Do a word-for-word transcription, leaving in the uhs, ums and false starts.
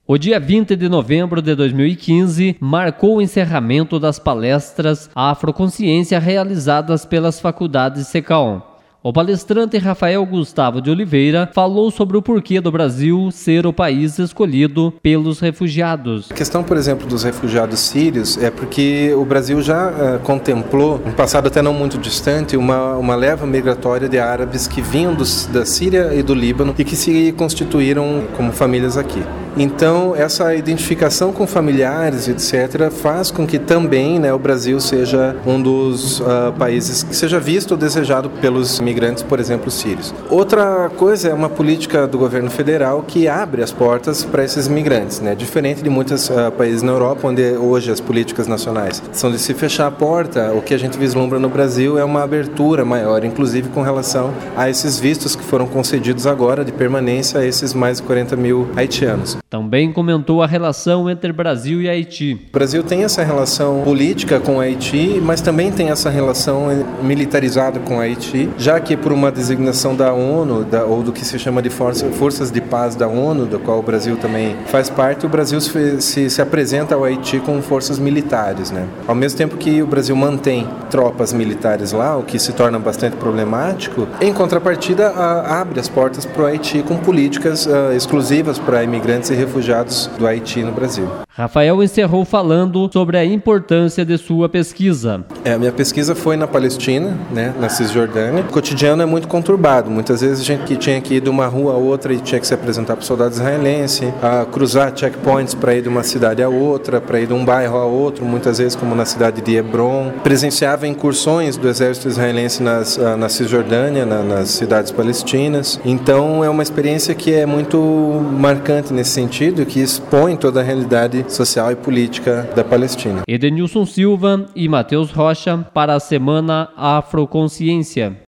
O dia vinte de novembro de dois mil e quinze marcou o encerramento das palestras Afroconsciência realizadas pelas faculdades SECAON. O palestrante Rafael Gustavo de Oliveira falou sobre o porquê do Brasil ser o país escolhido pelos refugiados. A questão, por exemplo, dos refugiados sírios é porque o Brasil já uh, contemplou, no passado até não muito distante, uma, uma leva migratória de árabes que vinham dos, da Síria e do Líbano e que se constituíram como famílias aqui. Então, essa identificação com familiares, etcétera, faz com que também, né, o Brasil seja um dos uh, países que seja visto ou desejado pelos imigrantes, por exemplo, sírios. Outra coisa é uma política do governo federal que abre as portas para esses imigrantes, né? Diferente de muitos uh, países na Europa, onde hoje as políticas nacionais são de se fechar a porta, o que a gente vislumbra no Brasil é uma abertura maior, inclusive com relação a esses vistos que foram concedidos agora de permanência a esses mais de quarenta mil haitianos. Também comentou a relação entre Brasil e Haiti. O Brasil tem essa relação política com o Haiti, mas também tem essa relação militarizada com o Haiti, já que por uma designação da ONU, da, ou do que se chama de força, Forças de Paz da ONU, do qual o Brasil também faz parte, o Brasil se, se, se apresenta ao Haiti com forças militares, né? Ao mesmo tempo que o Brasil mantém tropas militares lá, o que se torna bastante problemático, em contrapartida a, abre as portas para o Haiti com políticas uh, exclusivas para imigrantes e refugiados do Haiti no Brasil. Rafael encerrou falando sobre a importância de sua pesquisa. É, a minha pesquisa foi na Palestina, né, na Cisjordânia. O cotidiano é muito conturbado. Muitas vezes a gente que tinha que ir de uma rua a outra e tinha que se apresentar para o soldado israelense, a cruzar checkpoints para ir de uma cidade a outra, para ir de um bairro a outro, muitas vezes como na cidade de Hebron. Presenciava incursões do exército israelense nas, na Cisjordânia, na, nas cidades palestinas. Então é uma experiência que é muito marcante nesse sentido, que expõe toda a realidade social e política da Palestina. Edenilson Silva e Matheus Rocha para a Semana Afroconsciência.